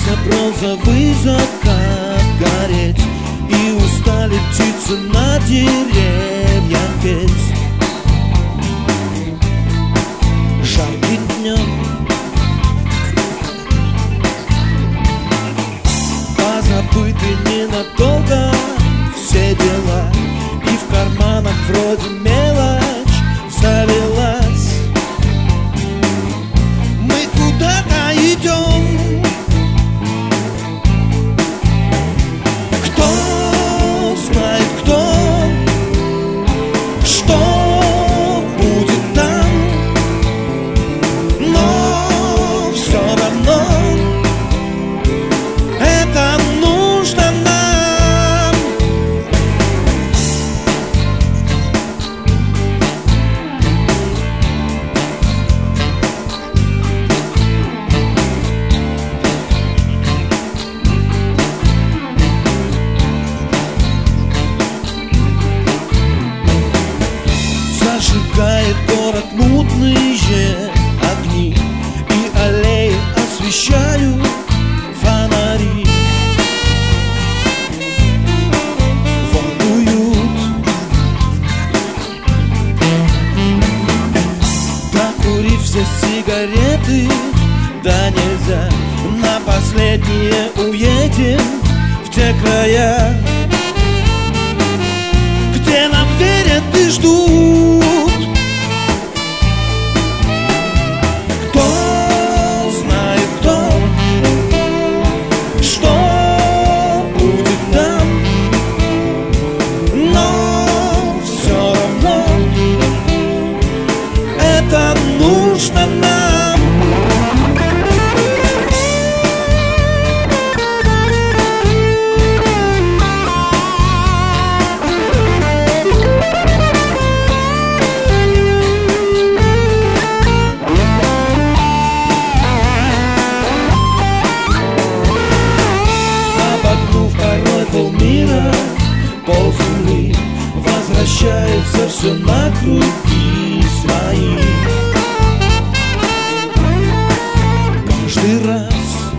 Красно-бронзовый закат гореть, и устали птицы на деревьях петь. Жарким днем позабыты ненадолго все дела, и в карманах вроде мелочь завелась. Мы куда-то идем. Кто знает, кто, что будет там, но все равно это нужно нам. Зажигает город мутные огни, и аллеи освещают фонари. Волнуют, докурив все сигареты, да нельзя, на последние уедем в те края, где нам верят и ждут. Кто знает, кто, что будет там, но все равно это нужно нам. Полмира, полземли, возвращается все на круги свои. Каждый раз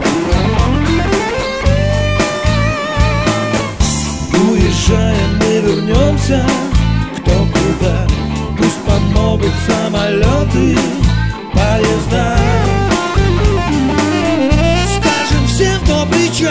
уезжая, мы вернемся кто куда. Пусть помогут самолеты, поезда. Скажем всем добрый час.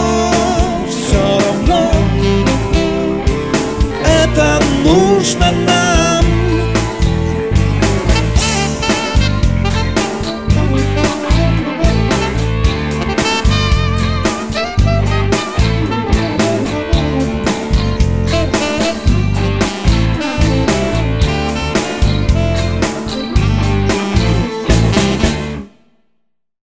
Нужно нам.